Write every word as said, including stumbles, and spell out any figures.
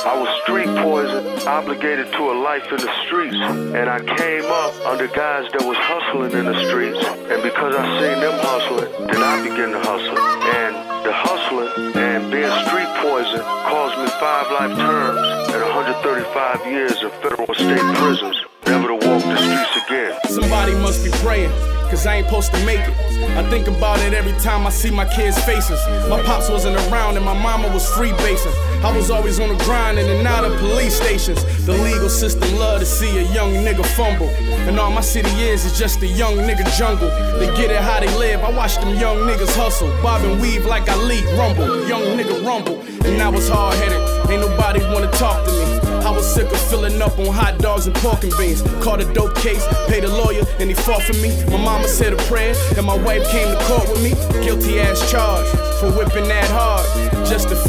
I was street poisoned, obligated to a life in the streets. And I came up under guys that was hustling in the streets. And because I seen them hustling, then I began to hustle. And the hustling and being street poisoned caused me five life terms and one hundred thirty-five years in federal and state prisons. Never to walk the streets again. Somebody must be praying, cause I ain't supposed to make it. I think about it every time I see my kids' faces. My pops wasn't around and my mama was freebasing. I was always on the grind in and out of police stations. The legal system love to see a young nigga fumble. And all my city is is just a young nigga jungle. They get it how they live, I watch them young niggas hustle. Bob and weave like Ali, rumble, young nigga rumble. And I was hard-headed, ain't nobody wanna talk to me. I was sick of filling up on hot dogs and pork and beans. Caught a dope case, paid a lawyer, and he fought for me. My mama said a prayer, and my wife came to court with me. Guilty ass charge for whipping that hard, just to